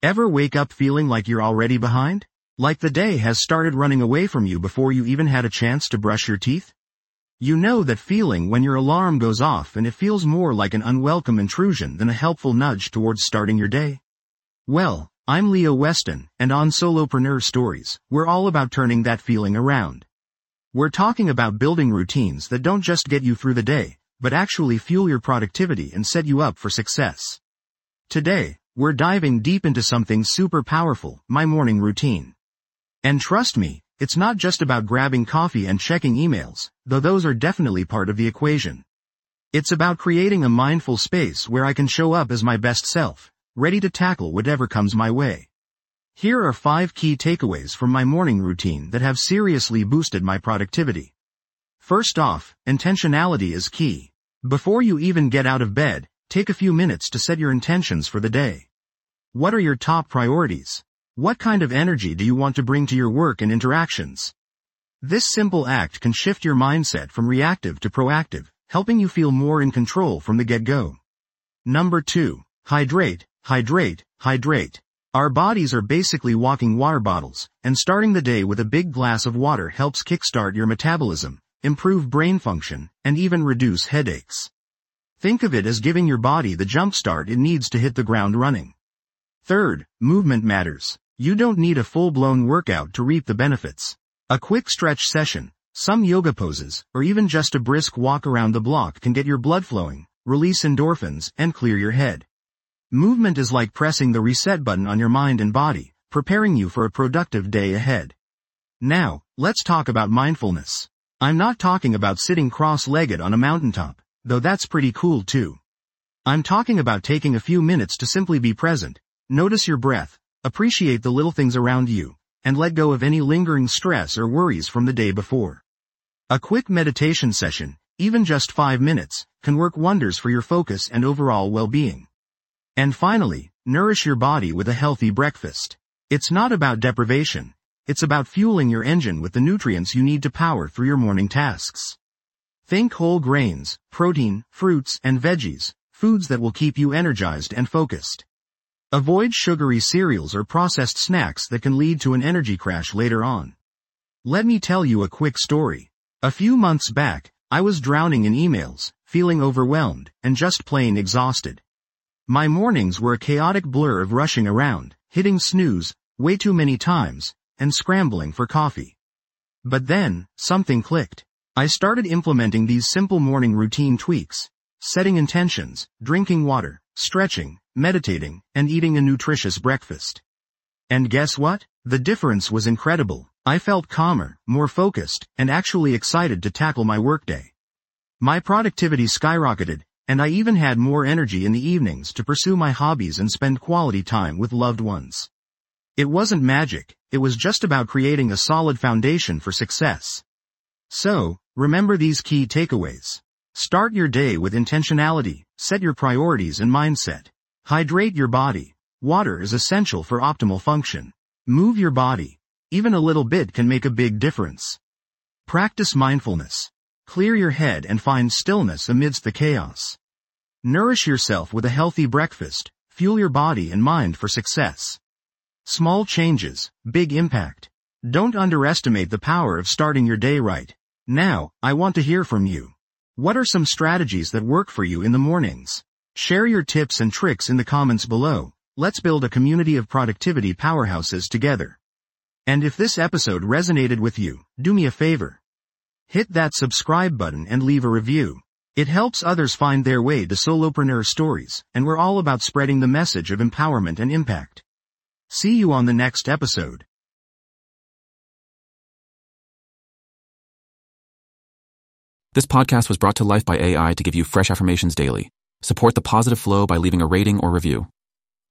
Ever wake up feeling like you're already behind? Like the day has started running away from you before you even had a chance to brush your teeth? You know that feeling when your alarm goes off and it feels more like an unwelcome intrusion than a helpful nudge towards starting your day? Well, I'm Leo Weston, and on Solopreneur Stories, we're all about turning that feeling around. We're talking about building routines that don't just get you through the day, but actually fuel your productivity and set you up for success. Today, we're diving deep into something super powerful, my morning routine. And trust me, it's not just about grabbing coffee and checking emails, though those are definitely part of the equation. It's about creating a mindful space where I can show up as my best self, ready to tackle whatever comes my way. Here are 5 key takeaways from my morning routine that have seriously boosted my productivity. First off, intentionality is key. Before you even get out of bed, take a few minutes to set your intentions for the day. What are your top priorities? What kind of energy do you want to bring to your work and interactions? This simple act can shift your mindset from reactive to proactive, helping you feel more in control from the get-go. Number 2. Hydrate, hydrate, hydrate. Our bodies are basically walking water bottles, and starting the day with a big glass of water helps kickstart your metabolism, improve brain function, and even reduce headaches. Think of it as giving your body the jump start it needs to hit the ground running. Third, movement matters. You don't need a full-blown workout to reap the benefits. A quick stretch session, some yoga poses, or even just a brisk walk around the block can get your blood flowing, release endorphins, and clear your head. Movement is like pressing the reset button on your mind and body, preparing you for a productive day ahead. Now, let's talk about mindfulness. I'm not talking about sitting cross-legged on a mountaintop, though that's pretty cool too. I'm talking about taking a few minutes to simply be present, notice your breath, appreciate the little things around you, and let go of any lingering stress or worries from the day before. A quick meditation session, even just 5 minutes, can work wonders for your focus and overall well-being. And finally, nourish your body with a healthy breakfast. It's not about deprivation. It's about fueling your engine with the nutrients you need to power through your morning tasks. Think whole grains, protein, fruits, and veggies, foods that will keep you energized and focused. Avoid sugary cereals or processed snacks that can lead to an energy crash later on. Let me tell you a quick story. A few months back, I was drowning in emails, feeling overwhelmed, and just plain exhausted. My mornings were a chaotic blur of rushing around, hitting snooze way too many times, and scrambling for coffee. But then, something clicked. I started implementing these simple morning routine tweaks, setting intentions, drinking water, stretching, meditating, and eating a nutritious breakfast. And guess what? The difference was incredible. I felt calmer, more focused, and actually excited to tackle my workday. My productivity skyrocketed, and I even had more energy in the evenings to pursue my hobbies and spend quality time with loved ones. It wasn't magic, it was just about creating a solid foundation for success. So, remember these key takeaways. Start your day with intentionality, set your priorities and mindset. Hydrate your body. Water is essential for optimal function. Move your body. Even a little bit can make a big difference. Practice mindfulness. Clear your head and find stillness amidst the chaos. Nourish yourself with a healthy breakfast. Fuel your body and mind for success. Small changes, big impact. Don't underestimate the power of starting your day right. Now, I want to hear from you. What are some strategies that work for you in the mornings? Share your tips and tricks in the comments below. Let's build a community of productivity powerhouses together. And if this episode resonated with you, do me a favor. Hit that subscribe button and leave a review. It helps others find their way to Solopreneur Stories, and we're all about spreading the message of empowerment and impact. See you on the next episode. This podcast was brought to life by AI to give you fresh affirmations daily. Support the positive flow by leaving a rating or review.